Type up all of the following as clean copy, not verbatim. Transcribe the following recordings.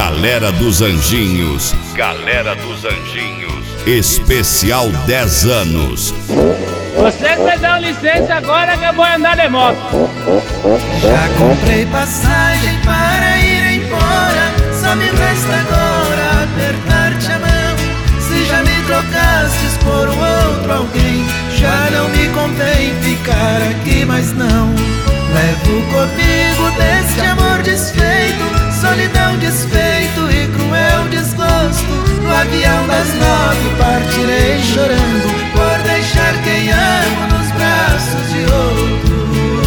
Galera dos Anjinhos. Galera dos Anjinhos. Especial 10 anos. Você que vai dar licença agora que eu vou andar de moto. Já comprei passagem para ir embora. Só me resta agora apertar-te a mão. Se já me trocastes por outro alguém, já não me convém ficar aqui, mas não. Levo comigo deste amor desfeito, solidão, desfeito e cruel desgosto. No avião das 9 partirei chorando por deixar quem amo nos braços de outro.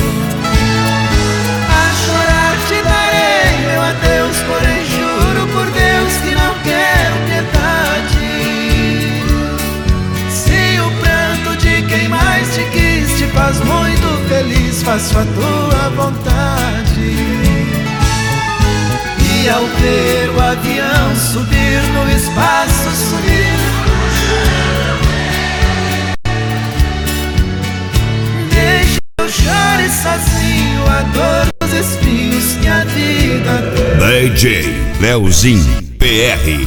A chorar te darei meu adeus, porém juro por Deus que não quero piedade. Se o pranto de quem mais te quis te faz muito feliz, faço a tua vontade. E ao ver o avião subir no espaço, sumir, deixa eu chore sozinho a dor dos espinhos que a vida tem. DJ Leozinho PR.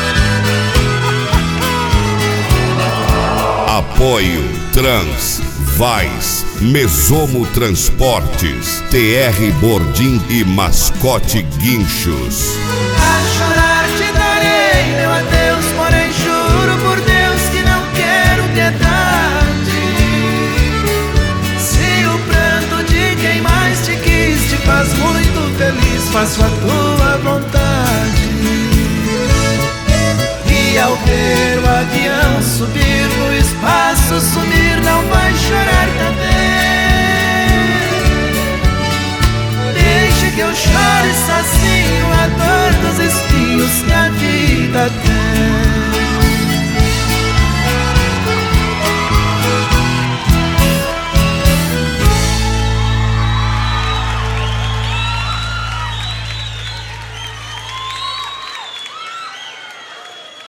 Apoio Trans, Vais, Mesomo Transportes, TR Bordim e Mascote Guinchos. A chorar te darei meu adeus, porém juro por Deus que não quero piedade. Se o pranto de quem mais te quis te faz muito feliz, faço a tua vontade. E ao ver o avião subir no espaço, sumir, não vai chorar também. Deixa que eu chore